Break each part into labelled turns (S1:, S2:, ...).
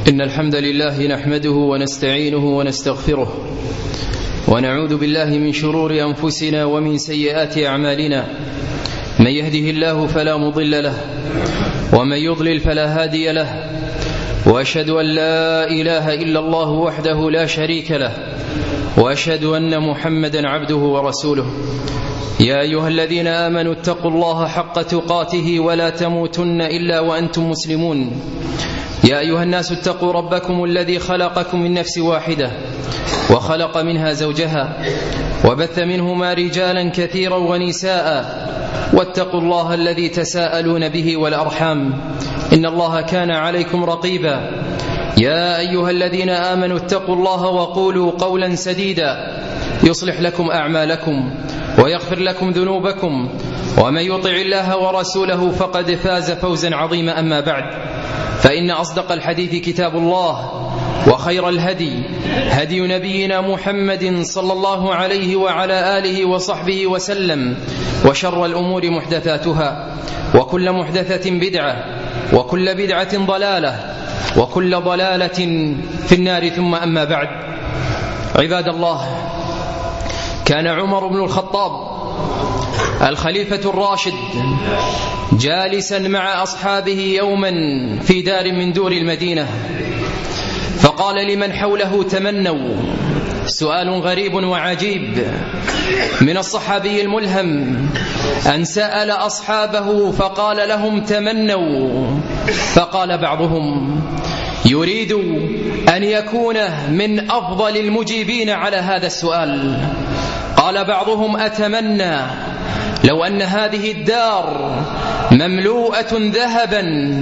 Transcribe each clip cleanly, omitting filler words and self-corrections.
S1: إن الحمد لله نحمده ونستعينه ونستغفره ونعوذ بالله من شرور أنفسنا ومن سيئات أعمالنا. من يهده الله فلا مضل له ومن يضلل فلا هادي له، وأشهد أن لا إله إلا الله وحده لا شريك له، وأشهد أن محمدا عبده ورسوله. يا أيها الذين آمنوا اتقوا الله حق تقاته ولا تموتن إلا وأنتم مسلمون. يا أيها الناس اتقوا ربكم الذي خلقكم من نفس واحدة وخلق منها زوجها وبث منهما رجالا كثيرا ونساء، واتقوا الله الذي تساءلون به والأرحام إن الله كان عليكم رقيبا. يا أيها الذين آمنوا اتقوا الله وقولوا قولا سديدا يصلح لكم أعمالكم ويغفر لكم ذنوبكم، ومن يطع الله ورسوله فقد فاز فوزا عظيما. أما بعد، فإن أصدق الحديث كتاب الله، وخير الهدي هدي نبينا محمد صلى الله عليه وعلى آله وصحبه وسلم، وشر الأمور محدثاتها، وكل محدثة بدعة، وكل بدعة ضلالة، وكل ضلالة في النار. ثم أما بعد، عباد الله، كان عمر بن الخطاب الخليفة الراشد جالسا مع أصحابه يوما في دار من دور المدينة، فقال لمن حوله: تمنوا. سؤال غريب وعجيب من الصحابي الملهم أن سأل أصحابه فقال لهم: تمنوا. فقال بعضهم: يريد أن يكون من أفضل المجيبين على هذا السؤال. قال بعضهم: أتمنى لو أن هذه الدار مملوءة ذهبا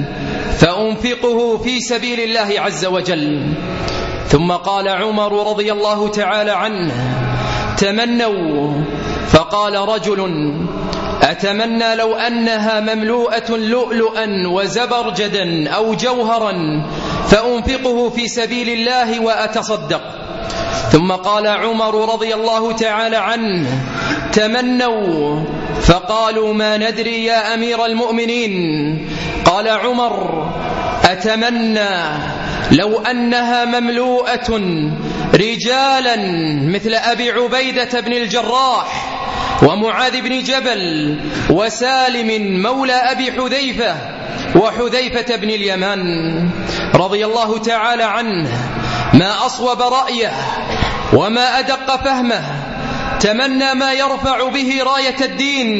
S1: فأنفقه في سبيل الله عز وجل. ثم قال عمر رضي الله تعالى عنه: تمنوا. فقال رجل: أتمنى لو أنها مملوءة لؤلؤا وزبرجدا أو جوهرا فأنفقه في سبيل الله وأتصدق. ثم قال عمر رضي الله تعالى عنه: تمنوا. فقالوا: ما ندري يا أمير المؤمنين. قال عمر: أتمنى لو أنها مملوءة رجالا مثل أبي عبيدة بن الجراح ومعاذ بن جبل وسالم مولى أبي حذيفة وحذيفة بن اليمان رضي الله تعالى عنه، ما أصوب رأيه وما أدق فهمه. تمنى ما يرفع به راية الدين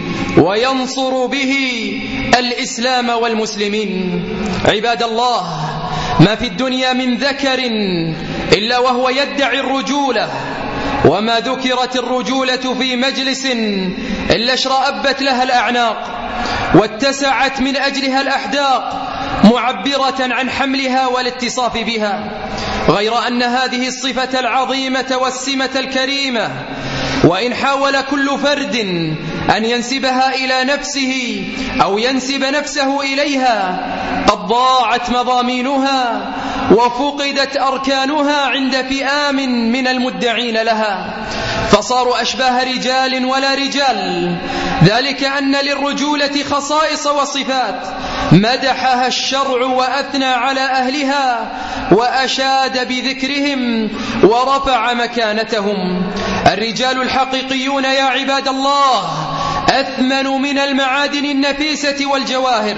S1: وينصر به الإسلام والمسلمين. عباد الله، ما في الدنيا من ذكر إلا وهو يدعي الرجولة، وما ذكرت الرجولة في مجلس إلا اشرأبت لها الأعناق واتسعت من أجلها الأحداق، معبرة عن حملها والاتصاف بها. غير أن هذه الصفة العظيمة والسمة الكريمة، وإن حاول كل فرد أن ينسبها إلى نفسه أو ينسب نفسه إليها، قد ضاعت مضامينها وفقدت أركانها عند فئام من المدعين لها، فصاروا أشباه رجال ولا رجال. ذلك أن للرجولة خصائص وصفات مدحها الشرع وأثنى على أهلها وأشاد بذكرهم ورفع مكانتهم. الرجال الحقيقيون يا عباد الله أثمن من المعادن النفيسة والجواهر،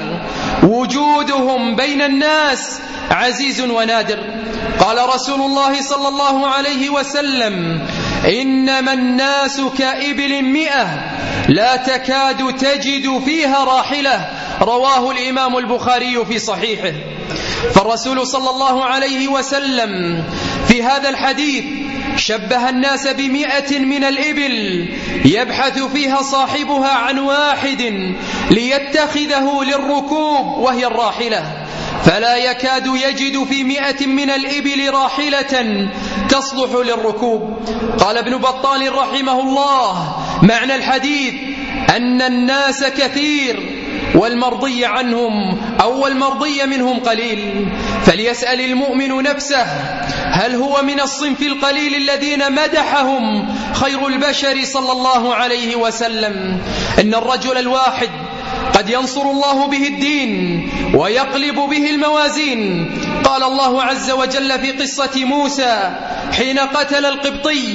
S1: وجودهم بين الناس عزيز ونادر. قال رسول الله صلى الله عليه وسلم: إنما الناس كإبل 100 لا تكاد تجد فيها راحلة. رواه الإمام البخاري في صحيحه. فالرسول صلى الله عليه وسلم في هذا الحديث شبه الناس ب100 من الإبل يبحث فيها صاحبها عن واحد ليتخذه للركوب وهي الراحلة، فلا يكاد يجد في 100 من الإبل راحلة تصلح للركوب. قال ابن بطال رحمه الله: معنى الحديث أن الناس كثير والمرضي عنهم أو المرضي منهم قليل، فليسأل المؤمن نفسه: هل هو من الصنف القليل الذين مدحهم خير البشر صلى الله عليه وسلم؟ إن الرجل الواحد قد ينصر الله به الدين ويقلب به الموازين، قال الله عز وجل في قصة موسى حين قتل القبطي: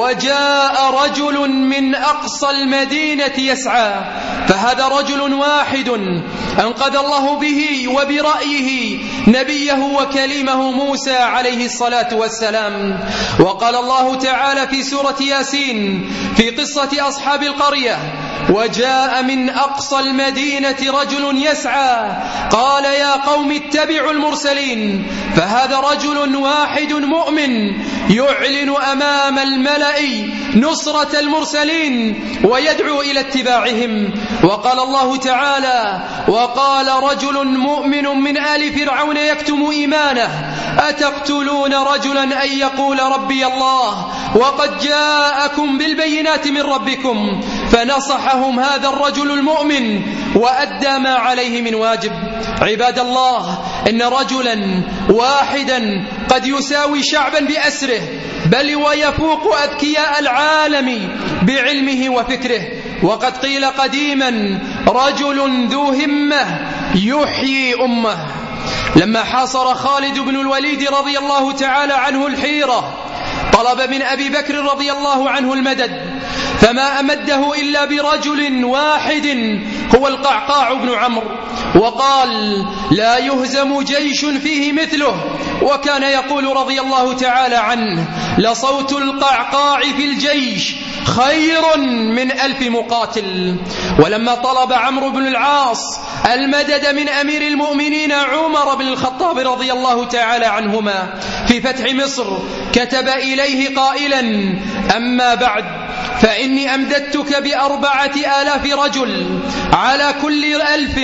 S1: وجاء رجل من أقصى المدينة يسعى. فهذا رجل واحد أنقذ الله به وبرأيه نبيه وكليمه موسى عليه الصلاة والسلام. وقال الله تعالى في سورة ياسين في قصة أصحاب القرية: وجاء من أقصى المدينة رجل يسعى قال يا قوم اتبعوا المرسلين. فهذا رجل واحد مؤمن يعلن أمام الملأ نصرة المرسلين ويدعو إلى اتباعهم. وقال الله تعالى: وقال رجل مؤمن من آل فرعون يكتم إيمانه: أتقتلون رجلا أن يقول ربي الله وقد جاءكم بالبينات من ربكم. فنصحهم هذا الرجل المؤمن وأدى ما عليه من واجب. عباد الله، إن رجلا واحدا قد يساوي شعبا بأسره، بل ويفوق أذكياء العالم بعلمه وفكره. وقد قيل قديما: رجل ذو همة يحيي أمة. لما حاصر خالد بن الوليد رضي الله تعالى عنه الحيرة طلب من أبي بكر رضي الله عنه المدد، فما أمده إلا برجل واحد هو القعقاع بن عمرو، وقال: لا يهزم جيش فيه مثله. وكان يقول رضي الله تعالى عنه: لصوت القعقاع في الجيش خير من 1000 مقاتل. ولما طلب عمرو بن العاص المدد من أمير المؤمنين عمر بن الخطاب رضي الله تعالى عنهما في فتح مصر، كتب إليه قائلا: أما بعد، فإني أمددتك ب4,000 رجل، على كل 1000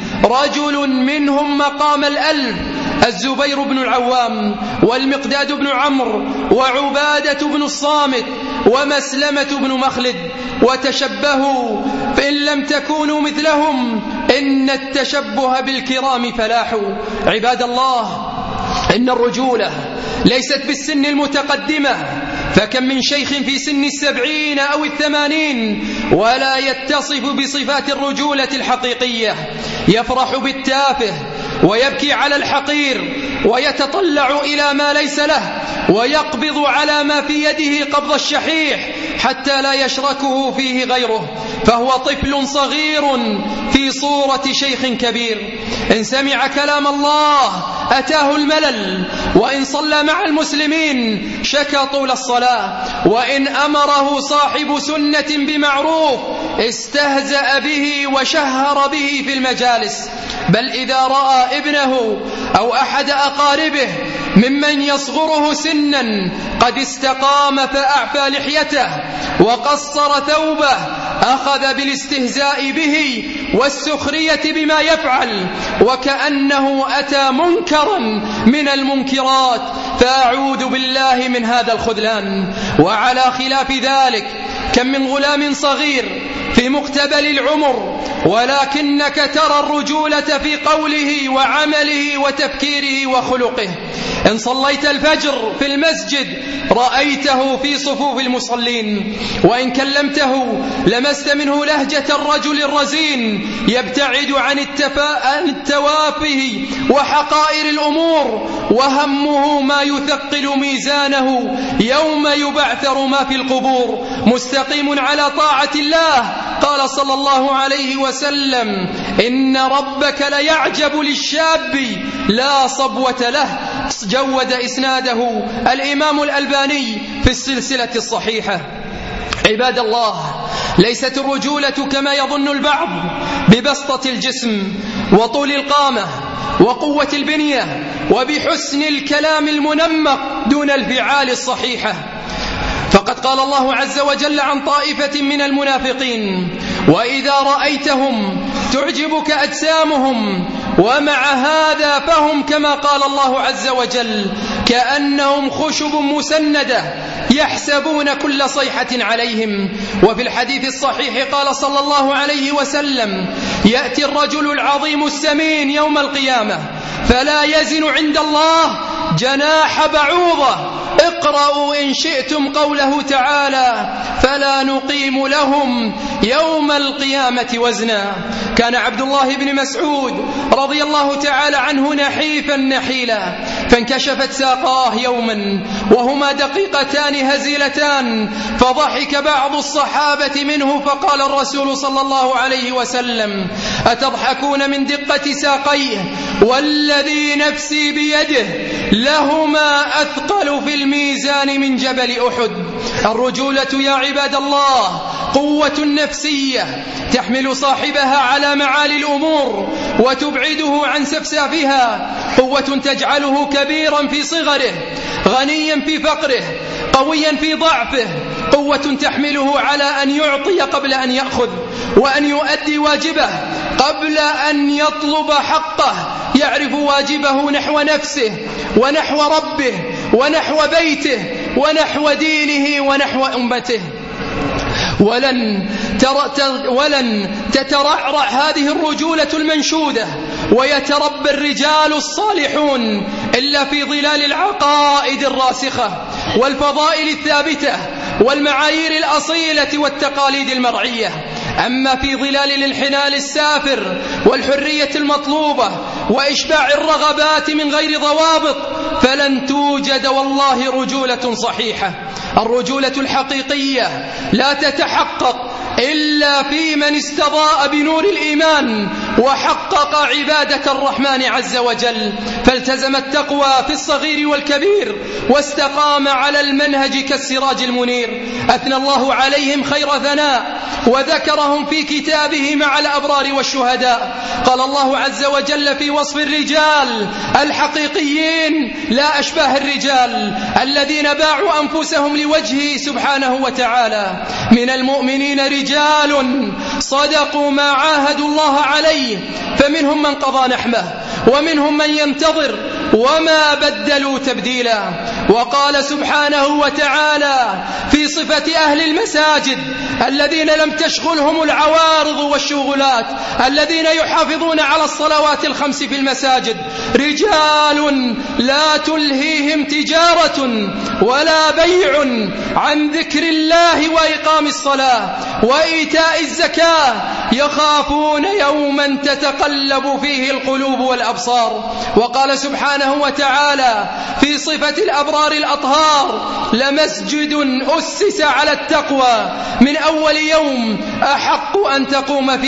S1: رجل منهم مقام 1000: الزبير بن العوام، والمقداد بن عمرو، وعبادة بن الصامت، ومسلمة بن مخلد. وتشبهوا فإن لم تكونوا مثلهم، إن التشبه بالكرام فلاح. عباد الله، إن الرجولة ليست بالسن المتقدمة، فكم من شيخ في سن 70 أو 80 ولا يتصف بصفات الرجولة الحقيقية، يفرح بالتافه ويبكي على الحقير ويتطلع إلى ما ليس له، ويقبض على ما في يده قبض الشحيح حتى لا يشركه فيه غيره، فهو طفل صغير في صورة شيخ كبير. إن سمع كلام الله أتاه الملل، وإن صلى مع المسلمين شكى طول الصلاة، وإن أمره صاحب سنة بمعروف استهزأ به وشهر به في المجالس. بل إذا رأى ابنه أو أحد أقاربه ممن يصغره سنا قد استقام فأعفى لحيته وقصر ثوبه، أخذ بالاستهزاء به والسخرية بما يفعل، وكأنه أتى منكرا من المنكرات، فأعوذ بالله من هذا الخذلان. وعلى خلاف ذلك، كم من غلام صغير في مقتبل العمر ولكنك ترى الرجولة في قوله وعمله وتفكيره وخلقه. إن صليت الفجر في المسجد رأيته في صفوف المصلين، وإن كلمته لمست منه لهجة الرجل الرزين يبتعد عن التوافه وحقائر الأمور، وهمه ما يثقل ميزانه يوم يبعثر ما في القبور، مستقيم على طاعة الله. قال صلى الله عليه وسلم: إن ربك ليعجب للشاب لا صبوة له. جود إسناده الإمام الألباني في السلسلة الصحيحة. عباد الله، ليست الرجولة كما يظن البعض ببسطة الجسم وطول القامة وقوة البنية وبحسن الكلام المنمق دون الفعال الصحيحة. فقد قال الله عز وجل عن طائفة من المنافقين: وإذا رأيتهم تعجبك أجسامهم، ومع هذا فهم كما قال الله عز وجل كأنهم خشب مسندة يحسبون كل صيحة عليهم. وفي الحديث الصحيح قال صلى الله عليه وسلم: يأتي الرجل العظيم السمين يوم القيامة فلا يزن عند الله جناح بعوضة، اقرأوا إن شئتم قوله تعالى: فلا نقيم لهم يوم القيامة وزنا. كان عبد الله بن مسعود رضي الله تعالى عنه نحيفا نحيلا، فانكشفت ساقاه يوما وهما دقيقتان هزيلتان، فضحك بعض الصحابة منه، فقال الرسول صلى الله عليه وسلم: أتضحكون من دقة ساقيه؟ والذي نفسي بيده لهما أثقل في الميزان من جبل أحد. الرجولة يا عباد الله قوة نفسية تحمل صاحبها على معالي الأمور وتبعده عن سفسافها، قوة تجعله كبيرا في صغره، غنيا في فقره، قويا في ضعفه، قوة تحمله على أن يعطي قبل أن يأخذ، وأن يؤدي واجبه قبل أن يطلب حقه، يعرف واجبه نحو نفسه ونحو ربه ونحو بيته ونحو دينه ونحو أمته. ولن تترعرع هذه الرجولة المنشودة ويتربى الرجال الصالحون إلا في ظلال العقائد الراسخة والفضائل الثابتة والمعايير الأصيلة والتقاليد المرعية. أما في ظلال الانحلال السافر والحرية المطلوبة وإشباع الرغبات من غير ضوابط فلن توجد والله رجولة صحيحة. الرجولة الحقيقية لا تتحقق إلا في من استضاء بنور الإيمان وحقق عبادة الرحمن عز وجل، فالتزم التقوى في الصغير والكبير واستقام على المنهج كالسراج المنير. أثنى الله عليهم خير ثناء وذكرهم في كتابه مع الأبرار والشهداء. قال الله عز وجل في وصف الرجال الحقيقيين: لا أشباه الرجال الذين باعوا أنفسهم لوجهه سبحانه وتعالى. من المؤمنين رجال صدقوا ما عاهدوا الله عليه، فمنهم من قضى نحبه ومنهم من ينتظر وما بدلوا تبديلا. وقال سبحانه وتعالى في صفة أهل المساجد الذين لم تشغلهم العوارض والشغلات، الذين يحافظون على الصلوات الخمس في المساجد: رجال لا تلهيهم تجارة ولا بيع عن ذكر الله وإقام الصلاة وإيتاء الزكاة يخافون يوما تتقلب فيه القلوب والأبصار. وقال سبحانه وتعالى في صفة الأبرار الأطهار: لمسجد أسس على التقوى من أول يوم أحق أن تقوم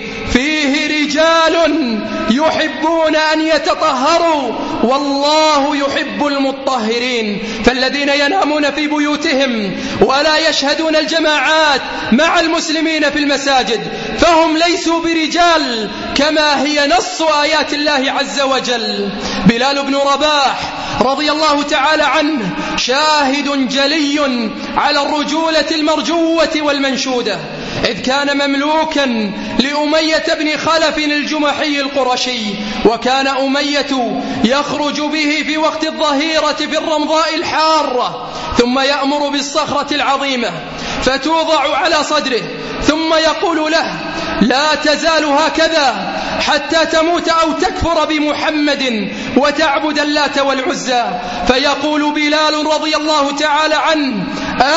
S1: فيه رجال يحبون أن يتطهروا والله يحب المطهرين. فالذين ينامون في بيوتهم ولا يشهدون الجماعات مع المسلمين في المساجد فهم ليسوا برجال، كما هي نص آيات الله عز وجل. بلال بن رباح رضي الله تعالى عنه شاهد جلي على الرجولة المرجوة والمنشودة، إذ كان مملوكا لأمية بن خلف الجمحي القرشي، وكان أمية يخرج به في وقت الظهيرة في الرمضاء الحارة، ثم يأمر بالصخرة العظيمة فتوضع على صدره، ثم يقول له: لا تزال هكذا حتى تموت أو تكفر بمحمد وتعبد اللات والعزى. فيقول بلال رضي الله تعالى عنه: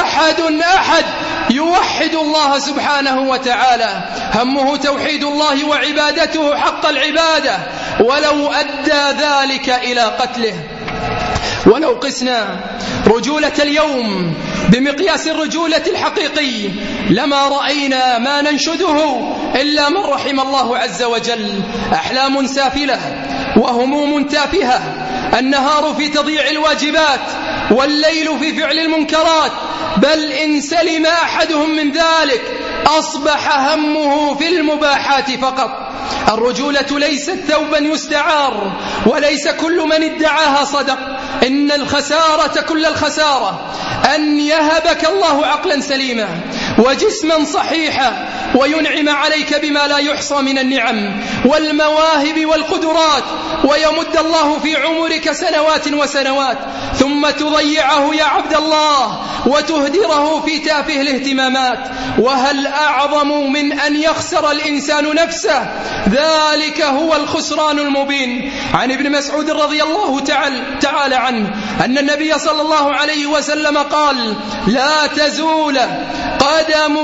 S1: أحد يوحد الله سبحانه وتعالى، همه توحيد الله وعبادته حق العبادة، ولو أدى ذلك إلى قتله. ولو قسنا رجولة اليوم بمقياس الرجولة الحقيقي لما رأينا ما ننشده إلا من رحم الله عز وجل: أحلام سافلة وهموم تافهة، النهار في تضييع الواجبات والليل في فعل المنكرات، بل إن سلم أحدهم من ذلك أصبح همه في المباحات فقط. الرجولة ليست ثوبا يستعار، وليس كل من ادعاها صدق. إن الخسارة كل الخسارة أن يهبك الله عقلا سليما وجسما صحيحا وينعم عليك بما لا يحصى من النعم والمواهب والقدرات، ويمد الله في عمرك سنوات وسنوات، ثم تضيعه يا عبد الله
S2: وتهدره في تافه الاهتمامات. وهل أعظم من أن يخسر الإنسان نفسه؟ ذلك هو الخسران المبين. عن ابن مسعود رضي الله تعالى عنه أن النبي صلى الله عليه وسلم قال: لا تزول قدم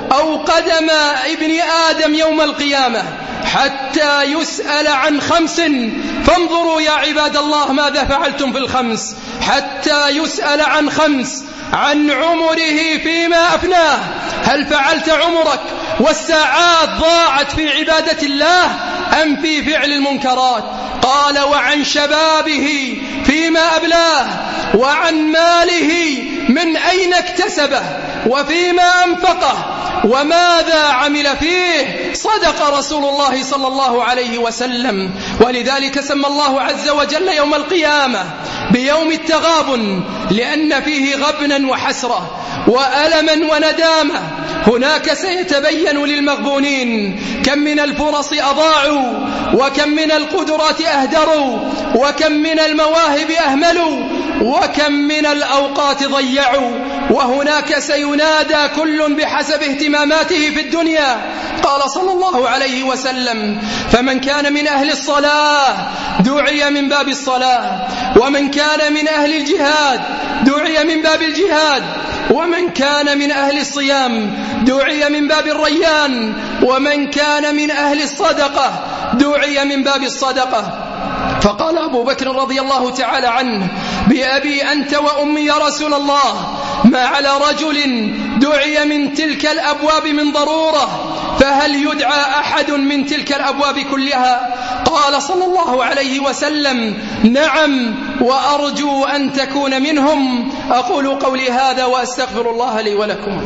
S2: ابن آدم يوم القيامة حتى يسأل عن 5. فانظروا يا عباد الله ماذا فعلتم في الخمس. حتى يسأل عن 5: عن عمره فيما أفناه، هل فعلت عمرك والساعات ضاعت في عبادة الله أم في فعل المنكرات؟ قال: وعن شبابه فيما أبلاه، وعن ماله من أين اكتسبه وفيما أنفقه وماذا عمل فيه. صدق رسول الله صلى الله عليه وسلم. ولذلك سمى الله عز وجل يوم القيامة بيوم التغابن، لأن فيه غبنا وحسرة وألما وندامة. هناك سيتبين للمغبونين كم من الفرص أضاعوا، وكم من القدرات أهدروا، وكم من المواهب أهملوا، وكم من الأوقات ضيعوا. وهناك سينادى كل بحسب اهتماماته في الدنيا. قال صلى الله عليه وسلم: فمن كان من أهل الصلاة دعي من باب الصلاة، ومن كان من أهل الجهاد دعي من باب الجهاد، ومن كان من أهل الصيام دعي من باب الريان، ومن كان من أهل الصدقة دعي من باب الصدقة. فقال أبو بكر رضي الله تعالى عنه: بأبي أنت وأمي يا رسول الله، ما على رجل دعي من تلك الأبواب من ضرورة، فهل يدعى أحد من تلك الأبواب كلها؟ قال صلى الله عليه وسلم: نعم، وأرجو أن تكون منهم. أقول قولي هذا وأستغفر الله لي ولكم.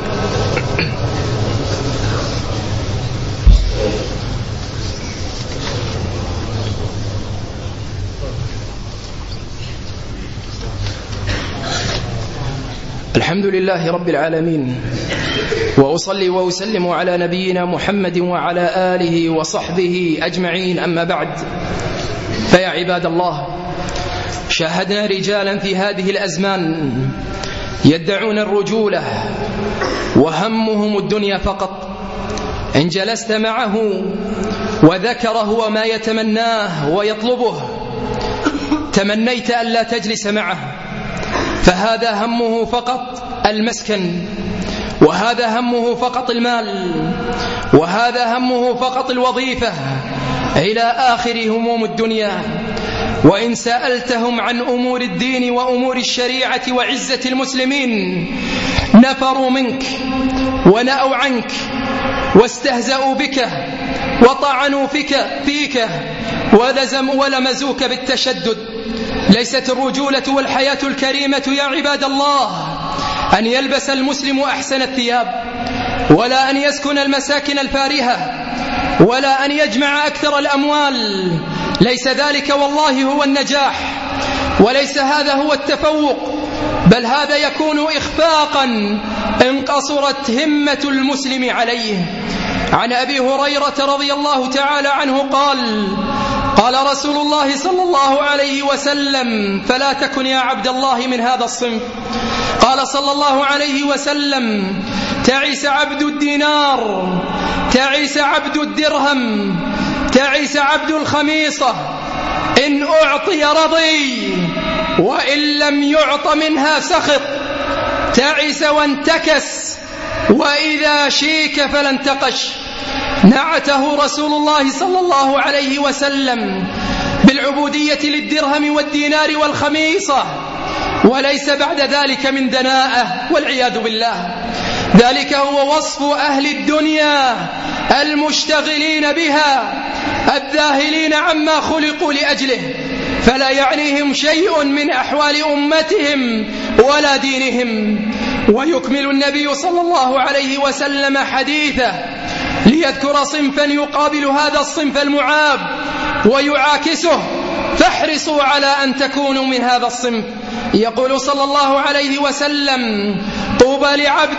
S2: الحمد لله رب العالمين، وأصلي وأسلم على نبينا محمد وعلى آله وصحبه أجمعين. أما بعد، فيا عباد الله، شاهدنا رجالا في هذه الأزمان يدعون الرجولة وهمهم الدنيا فقط. إن جلست معه وذكره وما يتمناه ويطلبه تمنيت أن لا تجلس معه، فهذا همه فقط المسكن، وهذا همه فقط المال، وهذا همه فقط الوظيفة، إلى آخر هموم الدنيا. وإن سألتهم عن أمور الدين وأمور الشريعة وعزة المسلمين نفروا منك ونأوا عنك واستهزأوا بك وطعنوا فيك ولمزوك بالتشدد. ليست الرجولة والحياة الكريمة يا عباد الله أن يلبس المسلم أحسن الثياب، ولا أن يسكن المساكن الفارهة، ولا أن يجمع أكثر الأموال. ليس ذلك والله هو النجاح، وليس هذا هو التفوق، بل هذا يكون إخفاقا إن قصرت همة المسلم عليه. عن أبي هريرة رضي الله تعالى عنه قال رسول الله صلى الله عليه وسلم: فلا تكن يا عبد الله من هذا الصنف. قال صلى الله عليه وسلم: تعس عبد الدينار، تعس عبد الدرهم، تعس عبد الخميصة، إن أعطي رضي وإن لم يعط منها سخط، تعس وانتكس، وإذا شيك فلا انتقش. نعته رسول الله صلى الله عليه وسلم بالعبودية للدرهم والدينار والخميصة، وليس بعد ذلك من دناءة والعياذ بالله. ذلك هو وصف أهل الدنيا المشتغلين بها، الذاهلين عما خلقوا لأجله، فلا يعنيهم شيء من أحوال أمتهم ولا دينهم. ويكمل النبي صلى الله عليه وسلم حديثه ليذكر صنفا يقابل هذا الصنف المعاب ويعاكسه، فاحرصوا على أن تكونوا من هذا الصنف. يقول صلى الله عليه وسلم: طوبى لعبد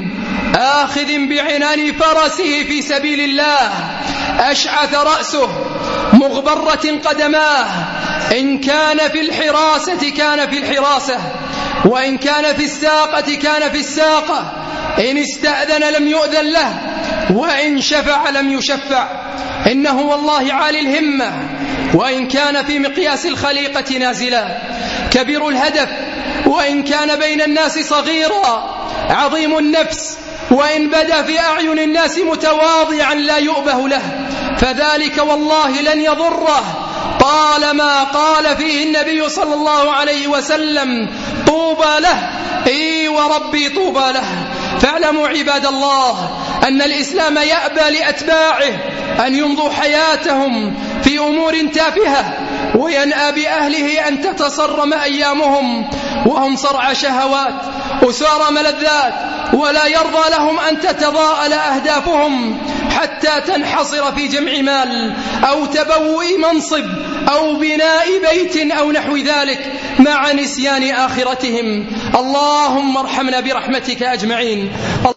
S2: آخذ بعنان فرسه في سبيل الله، أشعث رأسه مغبرة قدماه، إن كان في الحراسة كان في الحراسة، وإن كان في الساقة كان في الساقة، إن استأذن لم يؤذن له، وإن شفع لم يشفع. إنه والله عالي الهمة، وإن كان في مقياس الخليقة نازلا، كبير الهدف وإن كان بين الناس صغيرا، عظيم النفس وإن بدا في أعين الناس متواضعا لا يؤبه له، فذلك والله لن يضره طالما قال فيه النبي صلى الله عليه وسلم: طوبى له، إي وربي طوبى له. فاعلموا عباد الله أن الإسلام يأبى لأتباعه أن يمضوا حياتهم في أمور تافهة، وينأى بأهله أن تتصرم أيامهم وهم صرع شهوات أسار ملذات، ولا يرضى لهم أن تتضاءل أهدافهم حتى تنحصر في جمع مال أو تبوء منصب أو بناء بيت أو نحو ذلك، مع نسيان آخرتهم. اللهم ارحمنا برحمتك أجمعين.